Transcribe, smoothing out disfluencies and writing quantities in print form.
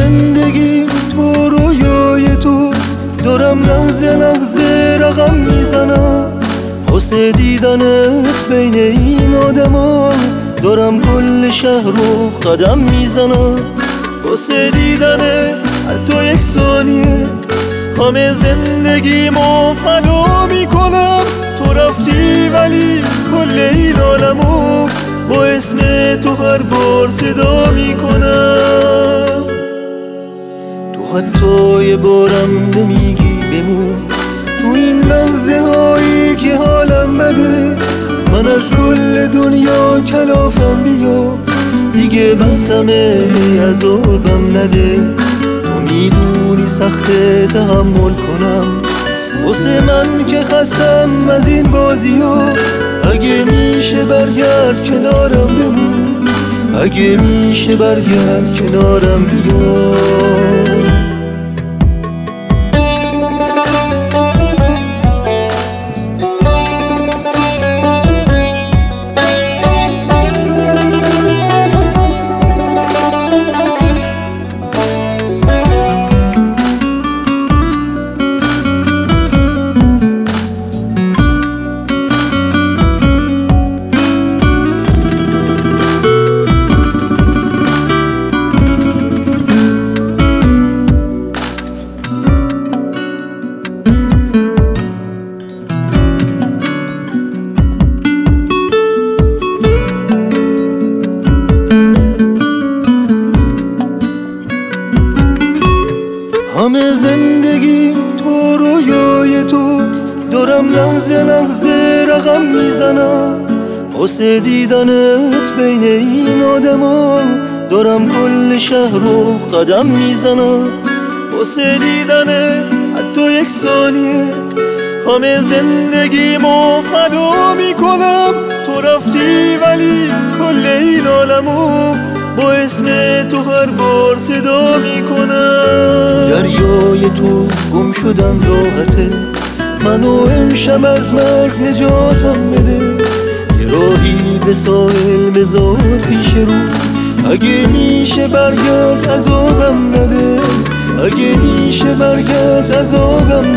زندگی تو رویای تو دارم لحظه لحظه رقم میزنم، واسه دیدنت بین این آدما دارم کل شهر رو قدم میزنم، واسه دیدنت حتی یک ثانیه همه زندگیمو فدا میکنم. تو رفتی ولی کل این عالمو با اسم تو هر بار صدا میکنم. تو حتی یه بارم نمیگی بمون تو این لحظه هایی که حالم بده، من از کل دنیا کلافم بیا دیگه بسمه عذابم نده. تو میدونی سخت تحمل کنم واسه من که خستم از این بازی ها، اگه میشه برگرد کنارم بمون، اگه میشه برگرد کنارم بیا. همه زندگی تو رویای تو دارم لحظه لحظه رقم میزنم، واسه دیدنت بین این آدما دارم کل شهر رو قدم میزنم، واسه دیدنت حتی یک ثانیه همه زندگیمو فدا میکنم. تو رفتی ولی کل این عالمو با اسم تو هر بار صدا میکنم. دریای تو گم شدم راحته، منو امشب از مرگ نجاتم بده، یه راهی به ساحل بذار پیش رو، اگه میشه برگرد عذابم نده، اگه میشه برگرد عذابم